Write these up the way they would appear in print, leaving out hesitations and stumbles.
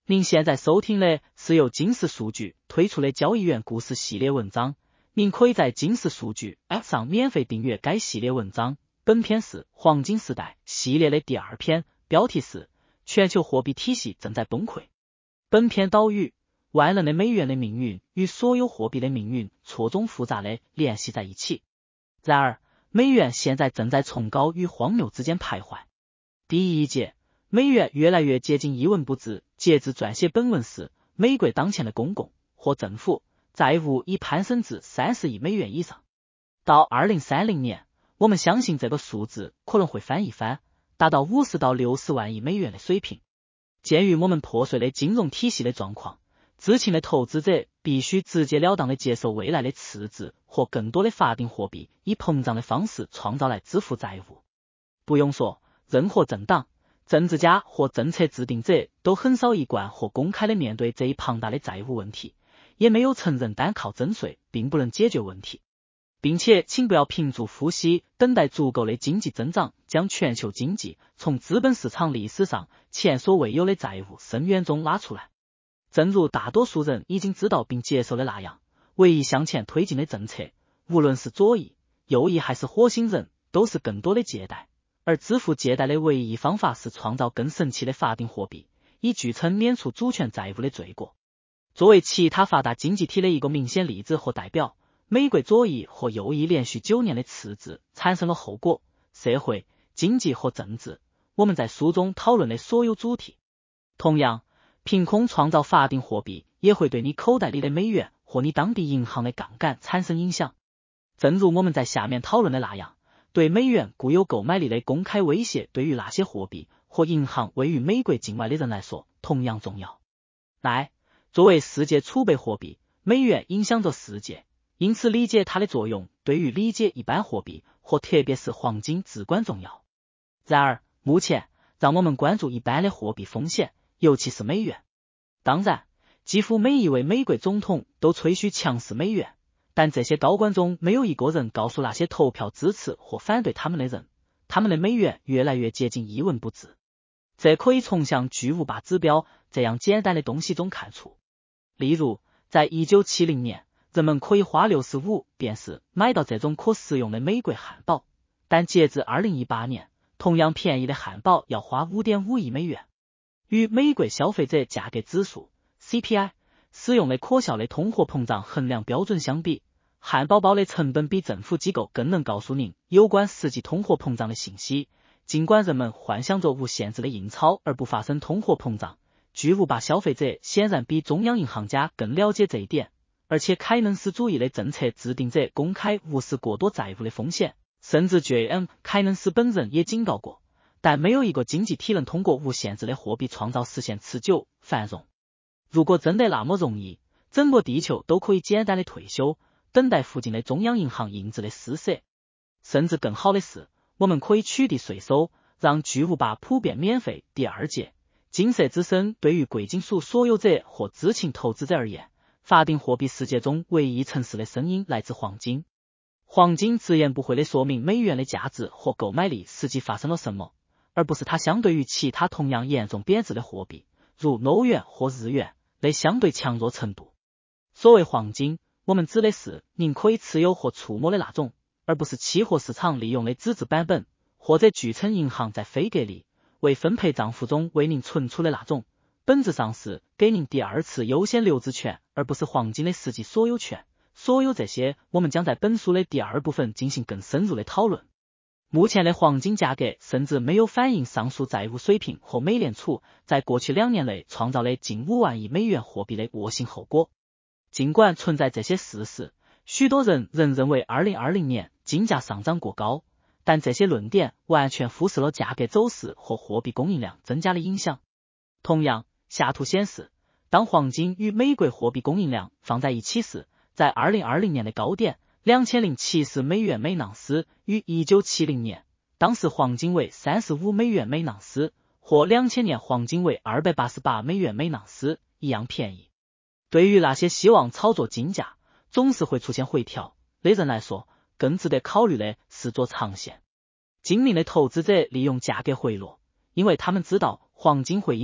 您现在收听的是由金石数据推出的交易员故事系列文章，您可以在金石数据 App 上免费订阅该系列文章。本篇是黄金时代系列的第2篇，标题是全球货币体系正在崩溃。本篇导语：万能的美元的命运与所有货币的命运错综复杂的联系在一起。然而，美元现在正在崇高与荒谬之间徘徊。第一节，美元越来越接近一文不值。截至撰写本文时，美国当前的公共或政府债务已攀升至30亿美元以上。到2030年，我们相信这个数字可能会翻一番，达到50到60万亿美元的水平。鉴于我们破碎的金融体系的状况，知情的投资者必须直截了当地接受未来的赤字或更多的法定货币以膨胀的方式创造来支付债务。不用说，任何政党、政治家或政策制定者都很少一贯或公开地面对这一庞大的债务问题，也没有承认单靠征税并不能解决问题。并且请不要屏住呼吸，等待足够的经济增长将全球经济从资本市场历史上前所未有的债务深渊中拉出来。正如大多数人已经知道并接受的那样，唯一向前推进的政策，无论是左翼、右翼还是火星人，都是更多的借贷。而支付借贷的唯一方法是创造更神奇的法定货币，以据称免除主权债务的罪过。作为其他发达经济体的一个明显例子和代表，美国左翼和右翼连续9年的赤字产生了后果：社会、经济和政治。我们在书中讨论的所有主题。同样，凭空创造法定货币也会对你口袋里的美元或你当地银行的杠杆产生影响。正如我们在下面讨论的那样，对美元固有购买力的公开威胁对于那些货币或银行位于美国境外的人来说同样重要。作为世界储备货币，美元影响着世界，因此理解它的作用对于理解一般货币或特别是黄金至关重要。然而，目前让我们关注一般的货币风险，尤其是美元。当然，几乎每一位美国总统都吹嘘强势美元，但这些高官中没有一个人告诉那些投票支持或反对他们的人，他们的美元越来越接近一文不值。这可以从像巨无霸指标这样简单的东西中看出。例如，在1970年，人们可以花65便士买到这种可食用的美国汉堡，但截至2018年，同样便宜的汉堡要花 5.5 亿美元。与美国消费者价格指数 CPI 使用的可笑的通货膨胀衡量标准相比，汉堡包的成本比政府机构更能告诉您有关实际通货膨胀的信息。尽管人们幻想着无限制的印钞而不发生通货膨胀，巨无霸消费者显然比中央银行家更了解这一点，而且凯恩斯主义的政策制定者公开无视过多债务的风险，甚至凯恩斯本人也警告过，但没有一个经济体能通过无限制的货币创造实现持久繁荣。如果真的那么容易，整个地球都可以简单的退休，等待附近的中央银行印制的施舍。甚至更好的是，我们可以取缔税收，让巨无霸普遍免费。第2节，金色之声对于贵金属所有者或知情投资者而言，法定货币世界中唯一城市的声音来自黄金。黄金直言不讳地说明美元的价值或购买力实际发生了什么，而不是它相对于其他同样严重贬值的货币，如欧元或日元的相对强弱程度。所谓黄金，我们指的是您可以持有或触摸的那种，而不是期货市场利用的纸质版本，或者据称银行在非格力未分配账户中为您存储的那种，本质上是给您第2次优先留置权，而不是黄金的实际所有权。所有这些，我们将在本书的第2部分进行更深入的讨论。目前的黄金价格甚至没有反映上述债务水平和美联储在过去2年内创造了近5万亿美元货币的恶性后果。尽管存在这些事实，许多人仍认为2020年金价上涨过高，但这些论点完全忽视了价格走势和货币供应量增加的影响。同样，下图显示，当黄金与美国货币供应量放在一起时，在2020年的高点2070美元每盎司与1970年，当时黄金为35美元每盎司，或2000年黄金为288美元每盎司一样便宜。对于那些希望操作金价总是会出现回调的人来说，更值得考虑的是做长线。精明的投资者利用价格回落，因为他们知道黄金会因为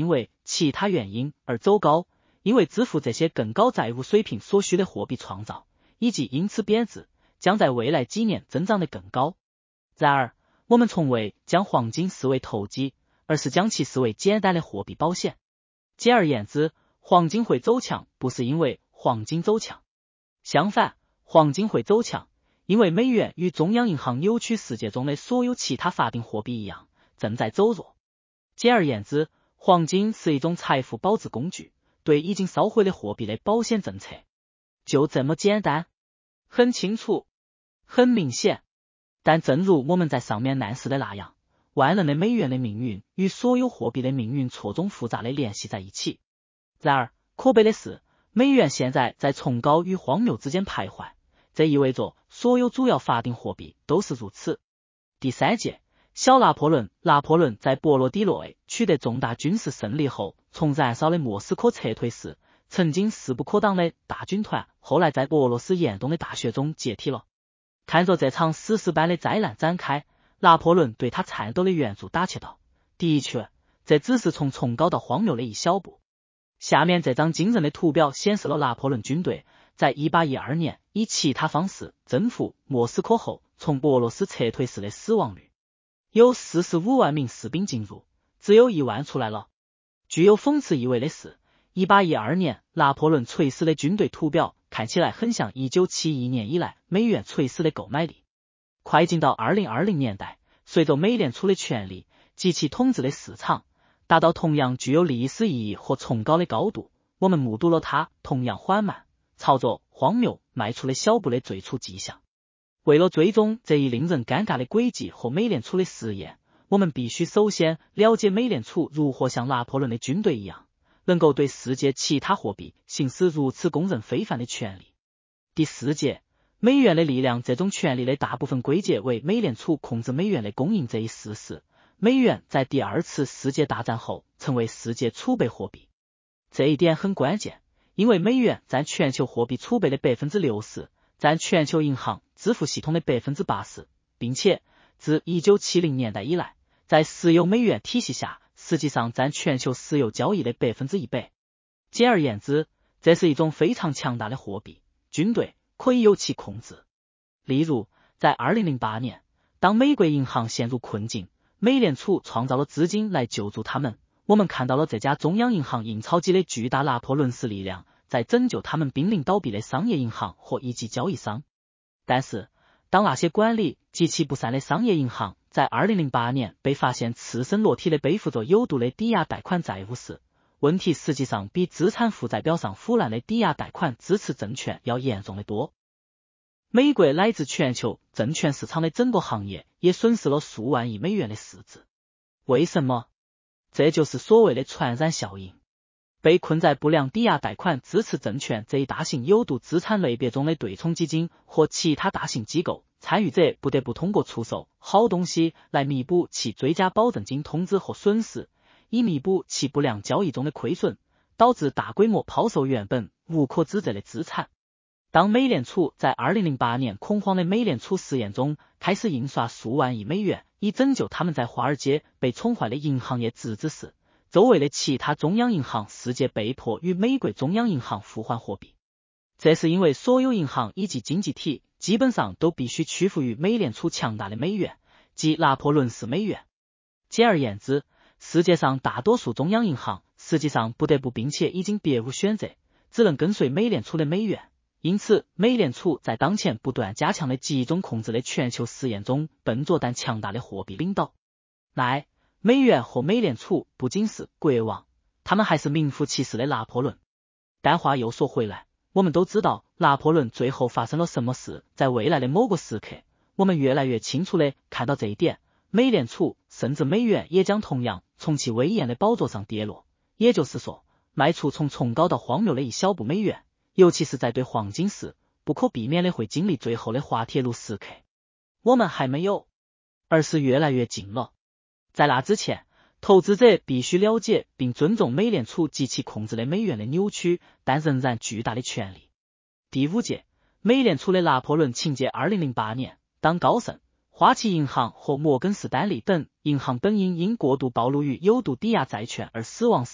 其他原因而走高，因为支付这些更高债务水平所需的货币创造，以及因此贬值，将在未来几年增长得更高。然而，我们从未将黄金视为投机，而是将其视为简单的货币保险。简而言之，黄金会走强，不是因为黄金走强，相反，黄金会走强，因为美元与中央银行扭曲世界中的所有其他法定货币一样，正在走弱。简而言之，黄金是一种财富保值工具，对已经烧毁的货币的保险政策。就这么简单，很清楚，很明显。但正如我们在上面暗示的那样，万能的美元的命运与所有货币的命运错综复杂的联系在一起。然而，可悲的是，美元现在在崇高与荒谬之间徘徊，这意味着所有主要法定货币都是如此。第三届，小拿破仑在波罗的海取得重大军事胜利后，从燃烧的莫斯科撤退时，曾经势不可挡的大军团后来在俄罗斯严冬的大雪中解体了。看着这场史诗般的灾难展开，拿破仑对他颤抖的援助打气道：的确，这只是从崇高到荒谬的一小步。下面这张惊人的图表显示了拿破仑军队在1812年以其他方式征服莫斯科后从俄罗斯撤退时的死亡率。有45万名士兵进入，只有1万出来了。具有讽刺意味的是，1812年拿破仑垂死的军队图表看起来很像1971年以来美元垂死的购买力。快进到2020年代，随着美联储的权力及其统治的市场达到同样具有历史意义和崇高的高度，我们目睹了它同样缓慢，朝着荒谬迈出了小步的最初迹象。为了追踪这一令人尴尬的轨迹和美联储的试验，我们必须首先了解美联储如何像拿破仑的军队一样，能够对世界其他货币行使如此公认非凡的权利。第4节，美元的力量，这种权利的大部分归结为美联储控制美元的供应这一事实。美元在第2次世界大战后成为世界储备货币，这一点很关键，因为美元占全球货币储备的 60%， 占全球银行支付系统的 80%， 并且自1970年代以来，在石油美元体系下实际上占全球石油交易的 100%。 简而言之，这是一种非常强大的货币，军队可以由其控制。例如，在2008年，当美国银行陷入困境，美联储创造了资金来救助他们，我们看到了这家中央银行印钞机的巨大拿破仑式力量，在拯救他们濒临倒闭的商业银行和一级交易商。但是，当那些管理极其不善的商业银行在2008年被发现赤身裸体的背负着有毒的抵押贷款债务时，问题实际上比资产负债表上腐烂的抵押贷款支持证券要严重的多。美国乃至全球证券市场的整个行业也损失了数万亿美元的市值。为什么？这就是所谓的传染效应。被困在不良抵押贷款支持证券这一大型有毒资产类别中的对冲基金和其他大型机构参与者不得不通过出售好东西来弥补其追加保证金通知和损失，以弥补其不良交易中的亏损，导致大规模抛售原本无可指责的资产。当美联储在2008年恐慌的美联储实验中开始印刷数万亿美元，以拯救他们在华尔街被宠坏的银行业资质时，周围的其他中央银行世界被迫与美国中央银行互换货币。这是因为所有银行以及经济体基本上都必须屈服于美联储强大的美元，即拿破仑式美元。简而言之，世界上大多数中央银行实际上不得不并且已经别无选择，只能跟随美联储的美元。因此，美联储在当前不断加强的集中控制的全球实验中笨拙但强大的货币领导。美元和美联储不仅是国王，他们还是名副其实的拿破仑。但话又说回来，我们都知道拿破仑最后发生了什么事，在未来的某个时刻，我们越来越清楚地看到这一点，美联储甚至美元也将同样从其威严的宝座上跌落，也就是说，迈出从崇高到荒谬的一小步，美元尤其是在对黄金时，不可避免的会经历最后的滑铁卢时刻。我们还没有，而是越来越近了。在那之前，投资者必须了解并尊重美联储及其控制的美元的扭曲但仍然巨大的权利。第5节，美联储的拿破仑情节。2008年，当高盛、花旗银行和摩根士丹利等银行本因过度暴露于有毒抵押债券而死亡时，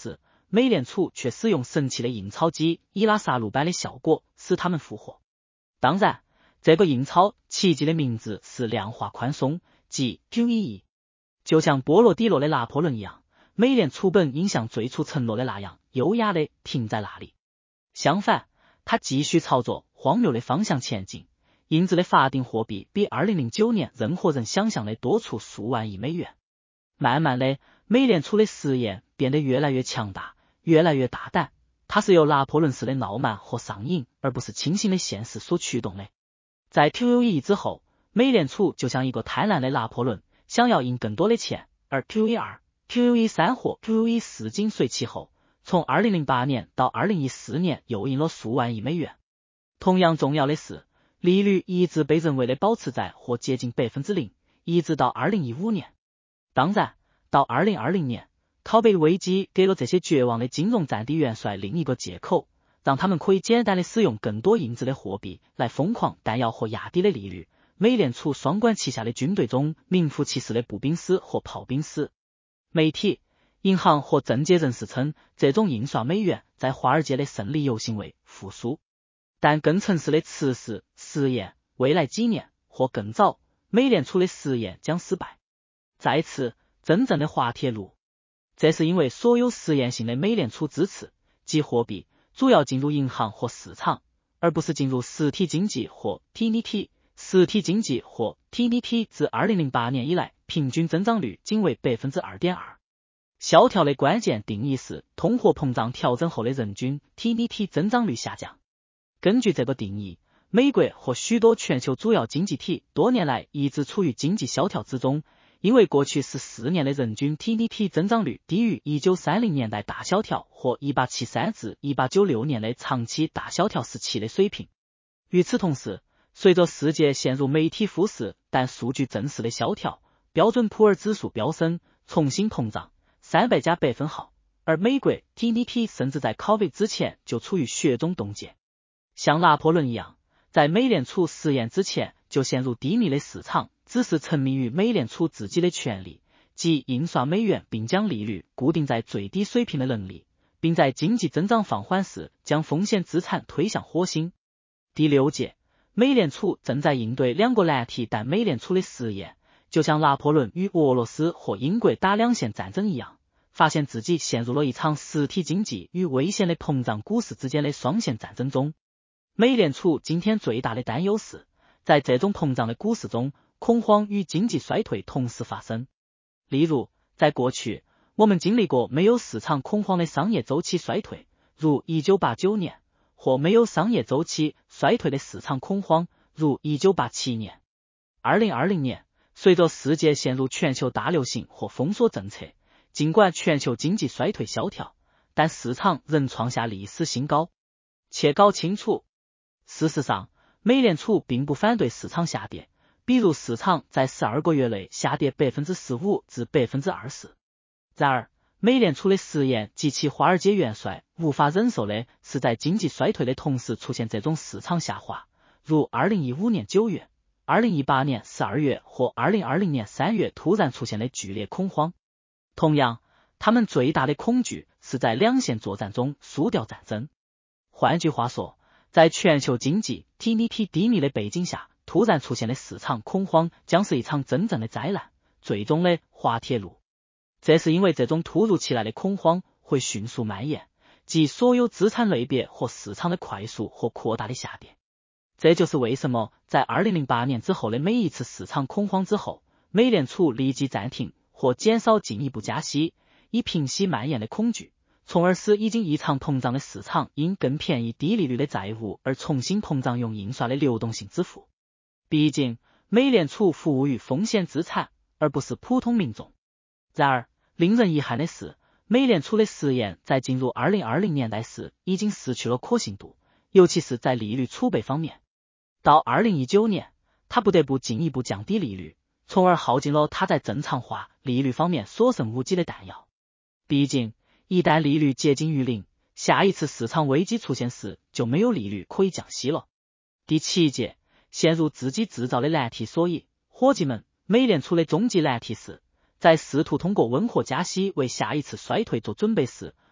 美联储却使用神奇的印钞机以拉萨路般的效果使他们复活。当然，这个印钞奇迹的名字是量化宽松，即 QE。就像波罗的罗的拿破仑一样，美联储本应像最初承诺的那样，优雅的停在那里。相反，他继续朝着荒谬的方向前进。印制的法定货币比2009年任何人想象的多出数万亿美元。慢慢的，美联储的实验变得越来越强大，越来越大胆。它是由拿破仑式的傲慢和上瘾，而不是清醒的现实所驱动的。在 QE 之后，美联储就像一个贪婪的拿破仑，想要印更多的钱，而 QE2、QE3 或 QE4 紧随其后，从2008年到2014年又印了数万亿美元。同样重要的是，利率一直被认为的保持在或接近 0%， 一直到2015年。当然，到2020年，拷贝危机给了这些绝望的金融战地元帅另一个借口，让他们可以简单的使用更多印制的货币来疯狂弹药和压低的利率。美联储双管齐下的军队中名副其实的步兵师和炮兵师。媒体、银行和政界人士称，这种印刷美元在华尔街的胜利游行为复苏。但更诚实的词是实验，未来几年或更早，美联储的实验将失败。再次，真正的滑铁卢。这是因为所有实验性的美联储支持，即货币，主要进入银行或市场，而不是进入实体经济或 TNT。实体经济或 TNT 自2008年以来平均增长率仅为 2.2%。萧条的关键定义是通货膨胀调整后的人均 TNT 增长率下降。根据这个定义，美国和许多全球主要经济体多年来一直处于经济萧条之中，因为过去14年的人均 TNT 增长率低于1930年代大萧条或1873至1896年的长期大萧条时期的水平。与此同时，随着世界陷入媒体忽视但数据证实的萧条，标准普尔指数飙升，重新膨胀300加百分号，而美国 TNT 甚至在 COVID 之前就处于雪中冻结。像拿破仑一样，在美联储实验之前就陷入低迷的市场，只是沉迷于美联储自己的权利，即印刷美元并将利率固定在最低水平的能力，并在经济增长放缓时将风险资产推向火星。第6届，美联储正在应对2个难题，但美联储的实验就像拿破仑与俄罗斯或英国打两线战争一样，发现自己陷入了一场实体经济与危险的膨胀股市之间的双线战争中。美联储今天最大的担忧是，在这种膨胀的股市中，恐慌与经济衰退同时发生。例如，在过去，我们经历过没有市场恐慌的商业周期衰退，如1989年，或没有商业周期衰退的市场恐慌，如1987年。2020年，随着世界陷入全球大流行或封锁政策，尽管全球经济衰退萧条，但市场仍创下历史新高。且搞清楚，事实上，美联储并不反对市场下跌，比如市场在12个月内下跌 15% 至 20%。然而，美联储的实验及其华尔街元帅无法忍受的是在经济衰退的同时出现这种市场下滑，如2015年9月、2018年12月或2020年3月突然出现的剧烈恐慌。同样，他们最大的恐惧是在两线作战中输掉战争。换句话说，在全球经济 TNT 低迷的背景下，突然出现的市场恐慌将是一场真正的灾难，最终的滑铁卢。这是因为这种突如其来的恐慌会迅速蔓延，即所有资产类别和市场的快速或扩大的下跌。这就是为什么在2008年之后的每一次市场恐慌之后，美联储立即暂停或减少进一步加息，以平息蔓延的恐惧，从而使已经异常膨胀的市场因更便宜低利率的债务而重新膨胀，用印刷的流动性支付。毕竟，美联储服务于风险资产，而不是普通民众。然而，令人遗憾的是，美联储的实验在进入2020年代时已经失去了可信度，尤其是在利率储备方面。到2019年，他不得不进一步降低利率，从而耗尽了他在正常化利率方面所剩无几的弹药。毕竟，一旦利率接近于零，下一次市场危机出现时就没有利率可以降息了。第7届，陷入自己制造的难题。所以，伙计们，美联储的终极难题是，在试图通过温和加息为下一次衰退做准备时，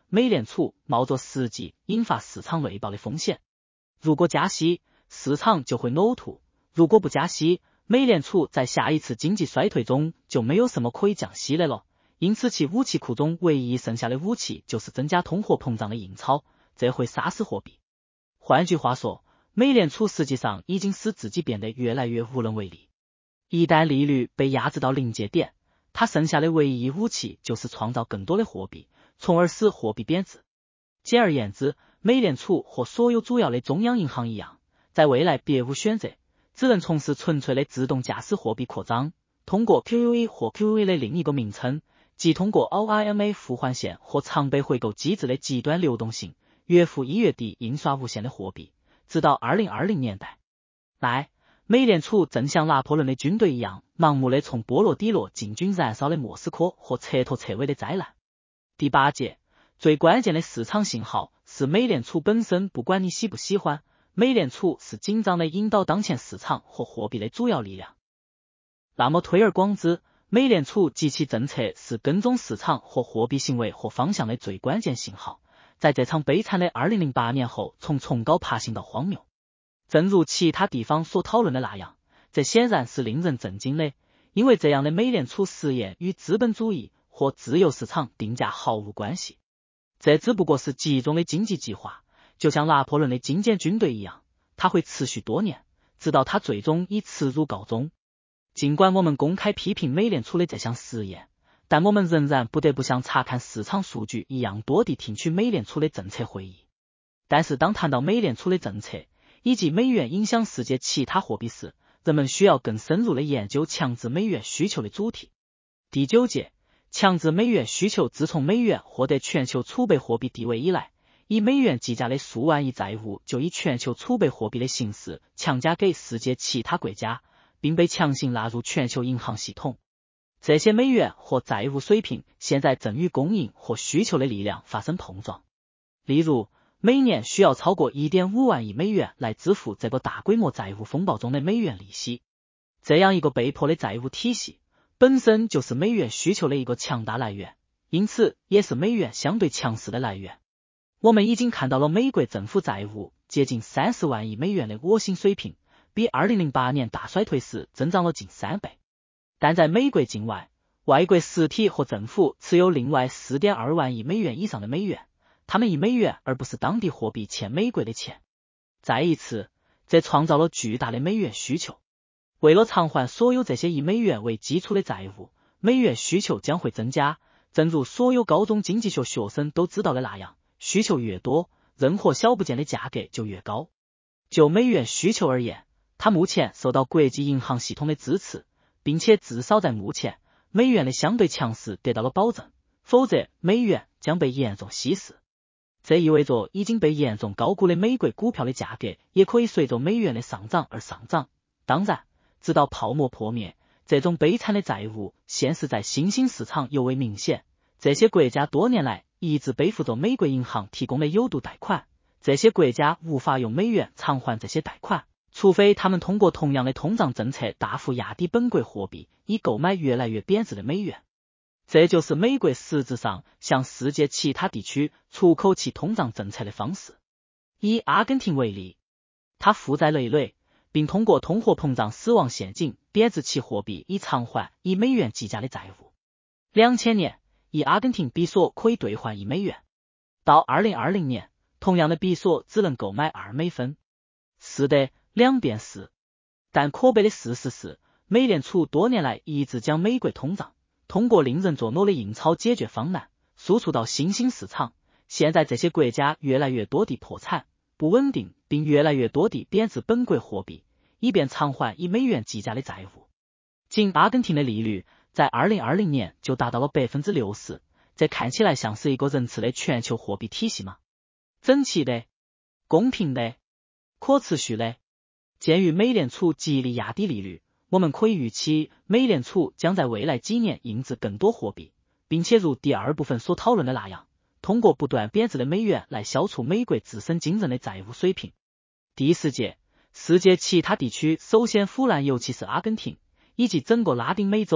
美联储冒着实际引发市场内爆的风险。如果加息，市场就会呕吐；如果不加息，美联储在下一次经济衰退中就没有什么可以降息的了。因此其武器库中唯一剩下的武器就是增加通货膨胀的印钞，这会杀死货币。换句话说，美联储实际上已经使自己变得越来越无能为力。一旦利率被压制到临界点，它剩下的唯一武器就是创造更多的货币，从而使货币贬值。简而言之，美联储和所有主要的中央银行一样，在未来别无选择，只能从事纯粹的自动驾驶货币扩张，通过 QE 或 QE 的另一个名称，即通过 OIMA 互换线和常备回购机制的极端流动性，月复一月地印刷无限的货币，直到2020年代。美联储正像拿破仑的军队一样，盲目地从波罗的海进军燃烧的莫斯科和彻头彻尾的灾难。第8节，最关键的市场信号是美联储本身，不管你喜不喜欢，美联储是紧张地引导当前市场和货币的主要力量。那么推而广之，美联储及其政策是跟踪市场和货币行为和方向的最关键信号，在这场悲惨的2008年后，从崇高爬行到荒谬。正如其他地方所讨论的那样，这显然是令人震惊的，因为这样的美联储实验与资本主义或自由市场定价毫无关系。这只不过是集中的经济计划，就像拿破仑的精简军队一样，它会持续多年，直到它最终以耻辱告终。尽管我们公开批评美联储的这项实验，但我们仍然不得不像查看市场数据一样多地听取美联储的政策会议。但是当谈到美联储的政策以及美元影响世界其他货币时，人们需要更深入的研究强制美元需求的主题。第9节，强制美元需求。自从美元获得全球储备货币地位以来，以美元计价的数万亿债务就以全球储备货币的形式强加给世界其他国家，并被强行纳入全球银行系统。这些美元和债务水平现在正与供应和需求的力量发生碰撞。例如，每年需要超过 1.5 万亿美元来支付这个大规模债务风暴中的美元利息。这样一个被迫的债务体系本身就是美元需求的一个强大来源，因此也是美元相对强势的来源。我们已经看到了美国政府债务接近30万亿美元的恶性水平，比2008年大衰退时增长了近3倍。但在美国境外，外国实体和政府持有另外 4.2 万亿美元以上的美元，他们以美元而不是当地货币欠美国的钱。再一次，这创造了巨大的美元需求。为了偿还所有这些以美元为基础的债务，美元需求将会增加。正如所有高中经济学学生都知道的那样，需求越多，任何小部件的价格就越高。就美元需求而言，它目前受到国际银行系统的支持，并且至少在目前，美元的相对强势得到了保证，否则美元将被严重稀释。这意味着已经被严重高估的美国股票的价格也可以随着美元的上涨而上涨。当然，直到泡沫破灭，这种悲惨的债务现实在新兴市场尤为明显。这些国家多年来一直背负着美国银行提供的有度贷款，这些国家无法用美元偿还这些贷款，除非他们通过同样的通胀政策大幅压低本国货币，以购买越来越贬值的美元。这就是美国实质上向世界其他地区出口其通胀政策的方式。以阿根廷为例，它负债累累，并通过通货膨胀死亡陷阱贬值其货币以偿还以美元计价的债务。2000年，以阿根廷比索可以兑换1美元，到2020年，同样的比索只能购买2美分。是的，两便是。但可悲的事实是，美联储多年来一直将美国通胀通过令人作呕的印钞解决方案输出到新兴市场。现在这些国家越来越多地破产、不稳定，并越来越多地贬值本国货币，以便偿还以美元计价的债务。仅阿根廷的利率在2020年就达到了 60%， 这看起来像是一个仁慈的全球货币体系吗？整齐的、公平的、可持续的。鉴于美联储极力压低利率，我们可以预期美联储将在未来几年印制更多货币，并且如第2部分所讨论的那样，通过不断贬值的美元来消除美国自身惊人的债务水平。第4节，世界其他地区首先腐烂，尤其是阿根廷以及整个拉丁美洲，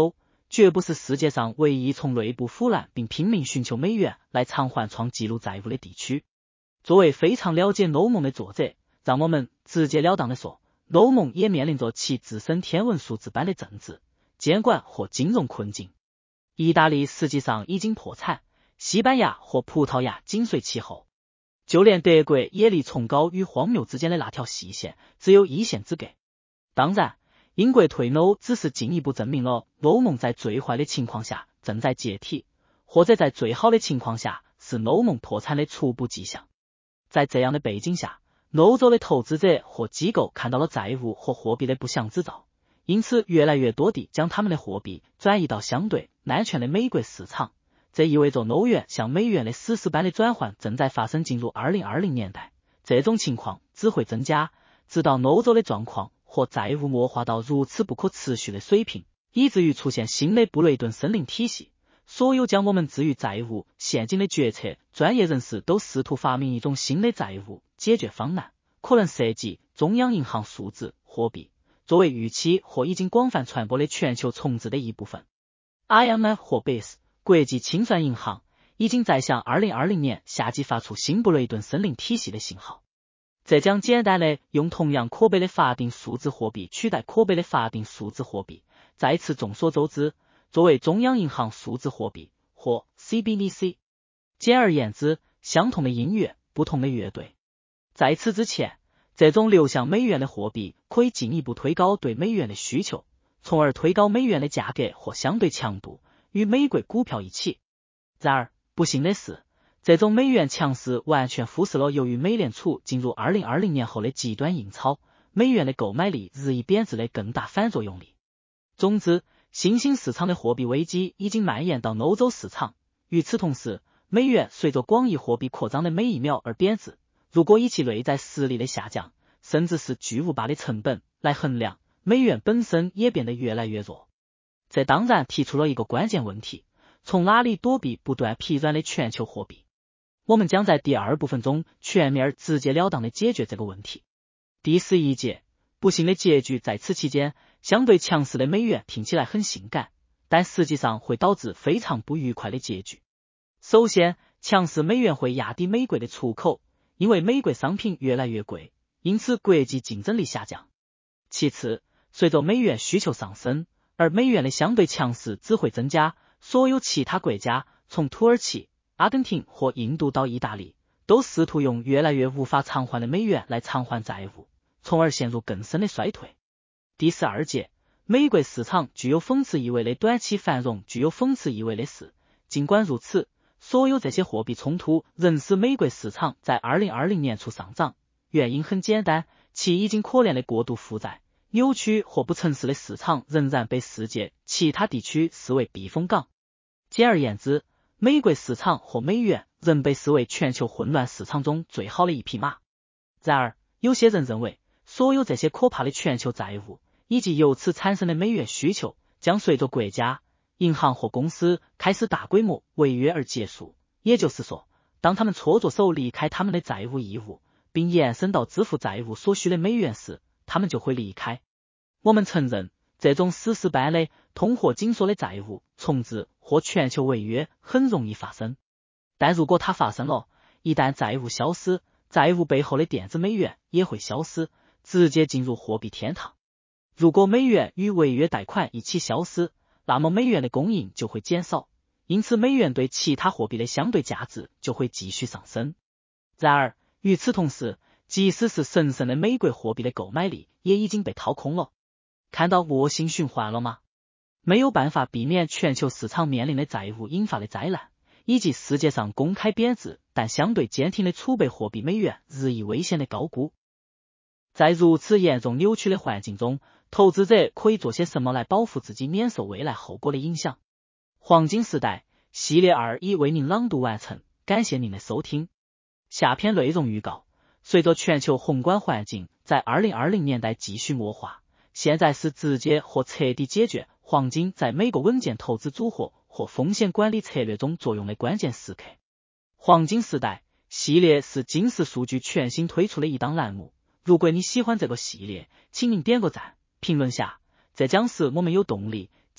绝不是世界上唯一从内部腐烂并拼命寻求美元来偿还创纪录债务的地区。作为非常了解欧盟的作者，让我们直截了当地说，欧盟也面临着其自身天文数字般的政治、监管和金融困境。意大利实际上已经破产，西班牙和葡萄牙紧随其后，就连德国也离崇高与荒谬之间的那条细线只有一线之隔。当然，英国退欧只是进一步证明了欧盟在最坏的情况下正在解体，或者在最好的情况下是欧盟破产的初步迹象。在这样的背景下，欧洲的投资者和机构看到了债务和货币的不祥之兆，因此越来越多地将他们的货币转移到相对安全的美国市场。这意味着欧元向美元的史诗般的转换正在发生，进入2020年代。这种情况只会增加，直到欧洲的状况和债务恶化到如此不可持续的水平，以至于出现新的布雷顿森林体系。所有将我们置于债务陷阱的决策专业人士都试图发明一种新的债务解决方案，可能涉及中央银行数字货币，作为预期或已经广泛传播的全球重置的一部分。IMF 和 BIS 国际清算银行已经在向2020年夏季发出新布雷顿森林体系的信号，这将简单的用同样可悲的法定数字货币取代可悲的法定数字货币。再次众所周知，作为中央银行数字货币或 CBDC， 简而言之，相同的音乐，不同的乐队。在此之前，这种流向美元的货币可以进一步推高对美元的需求，从而推高美元的价格或相对强度，与美国股票一起。然而，不幸的是，这种美元强势完全忽视了由于美联储进入2020年后的极端印钞，美元的购买力日益贬值的更大反作用力。总之，新兴市场的货币危机已经蔓延到欧洲市场。与此同时，美元随着广义货币扩张的每一秒而贬值。如果以其内在实力的下降，甚至是巨无霸的成本来衡量，美元本身也变得越来越弱。这当然提出了一个关键问题：从哪里躲避不断疲软的全球货币？我们将在第二部分中全面直截了当地解决这个问题。第11节，不幸的结局。在此期间，相对强势的美元听起来很性感，但实际上会导致非常不愉快的结局。首先，强势美元会压低美国的出口，因为美国商品越来越贵，因此国际竞争力下降。其次，随着美元需求上升，而美元的相对强势只会增加，所有其他国家，从土耳其、阿根廷或印度到意大利，都试图用越来越无法偿还的美元来偿还债务，从而陷入更深的衰退。第12节，美国市场具有讽刺意味的短期繁荣。具有讽刺意味的是，尽管如此，所有这些货币冲突仍使美国市场在2020年初上涨。原因很简单，其已经可怜的过度负债、扭曲或不诚实的市场仍然被世界其他地区视为避风港。简而言之，美国市场和美元仍被视为全球混乱市场中最好的一匹马。然而，有些人认为，所有这些可怕的全球债务以及由此产生的美元需求将随着国家、银行或公司开始大规模违约而结束。也就是说，当他们搓着手离开他们的债务义务，并延伸到支付债务所需的美元时，他们就会离开。我们承认，这种史诗般的通货紧缩的债务重置或全球违约很容易发生。但如果它发生了，一旦债务消失，债务背后的电子美元也会消失，直接进入货币天堂。如果美元与违约贷款一起消失，那么美元的供应就会减少，因此美元对其他货币的相对价值就会继续上升。然而，与此同时，即使是神圣的美国货币的购买力也已经被掏空了。看到恶性循环了吗？没有办法避免全球市场面临的债务引发的灾难，以及世界上公开贬值但相对坚挺的储备货币美元日益危险的高估。在如此严重扭曲的环境中，投资者可以做些什么来保护自己免受未来后果的影响？黄金时代系列2已为您朗读完成，感谢您的收听。下篇内容预告：随着全球宏观环境在2020年代继续恶化，现在是直接或彻底解决黄金在每个稳健投资组合或风险管理策略中作用的关键时刻。黄金时代系列是金石数据全新推出的一档栏目，如果你喜欢这个系列，请您点个赞，评论下，这将是我们有动力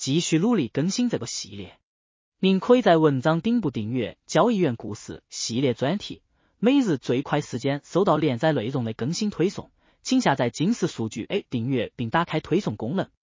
继续努力更新这个系列。您可以在文章顶部订阅交易员故事系列专题，每日最快时间收到连载内容的更新推送。请下载金石数据 A 订阅并打开推送功能。